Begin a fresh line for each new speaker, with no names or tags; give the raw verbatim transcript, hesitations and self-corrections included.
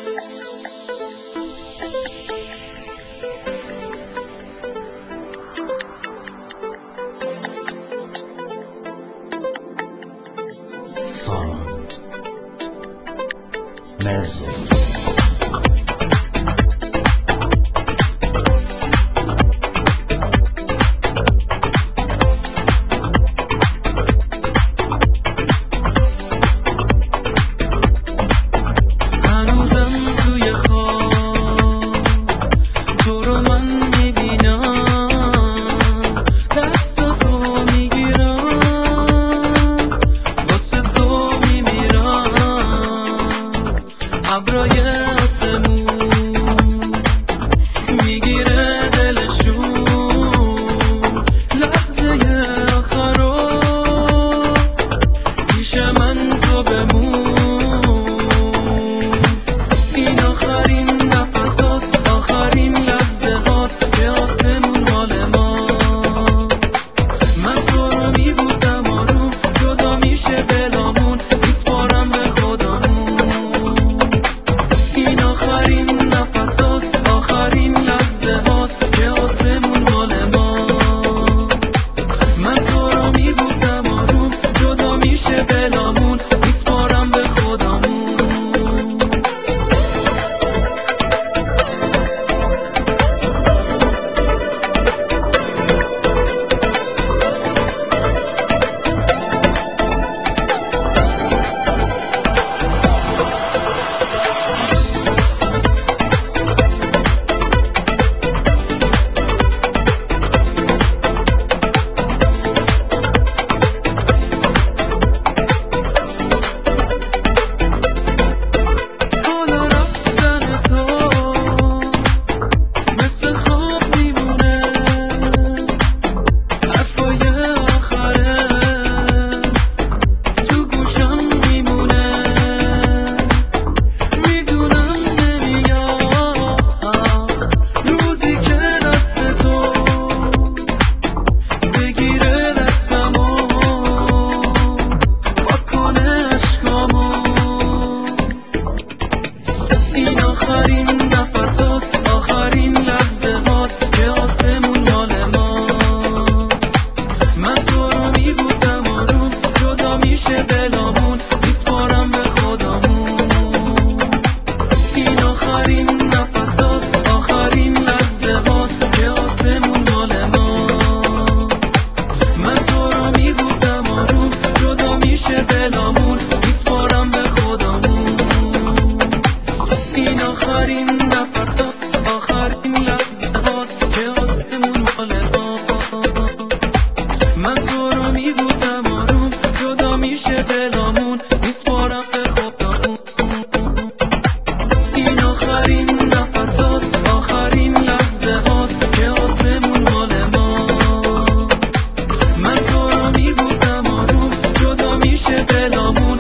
Sound Mezzo ابرای آسمون میگیره دلشون لحظه آخرو پیش من تو بمون. این آخرین نفس هاست، آخرین لحظه هاست که آسمون مال ما. من تو رو میبوسم آروم، جدا میشه دلامون، میسپارم به خدامون. این آخرین نفس هاست، آخرین لحظه هاست که آسمون مال ما. من تو رو میبوسم آروم، جدا میشه دلامون، میسپارم به خدامون. این آخرین نفس هاست، آخرین لحظه هاست که آسمون مال ما. من تو رو میبوسم آروم، جدا میشه دلامون، میسپارم به خدامون. این آخرین نفس هاست، آخرین لحظه هاست که آسمون مال ما. من تو رو میبوسم آروم، جدا میشه دلامون، میسپارم به خدامون. این آخرین نفس هاست، آخرین لحظه هاست که آسمون مال ما. من تو رو میبوسم آروم، جدا میشه دلامون، میسپارم به خدامون. این آخرین نفس هاست، آخرین لحظه هاست که آسمون مال ما. من تو رو میبوسم آروم، جدا میشه دلامون.